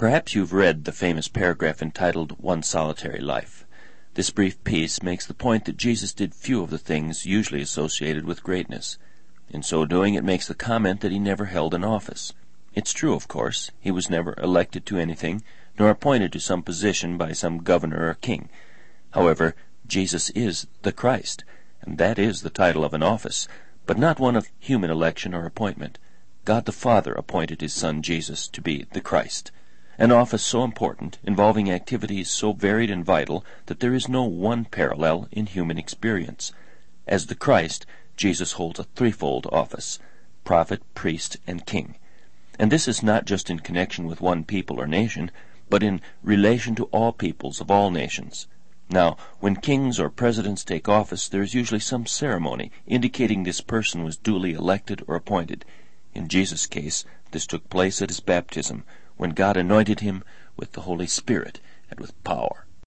Perhaps you've read the famous paragraph entitled One Solitary Life. This brief piece makes the point that Jesus did few of the things usually associated with greatness. In so doing, it makes the comment that he never held an office. It's true, of course. He was never elected to anything, nor appointed to some position by some governor or king. However, Jesus is the Christ, and that is the title of an office, but not one of human election or appointment. God the Father appointed his Son Jesus to be the Christ, an office so important, involving activities so varied and vital, that there is no one parallel in human experience. As the Christ, Jesus holds a threefold office: prophet, priest, and king. And this is not just in connection with one people or nation, but in relation to all peoples of all nations. Now, when kings or presidents take office, there is usually some ceremony indicating this person was duly elected or appointed. In Jesus' case, this took place at his baptism, when God anointed him with the Holy Spirit and with power.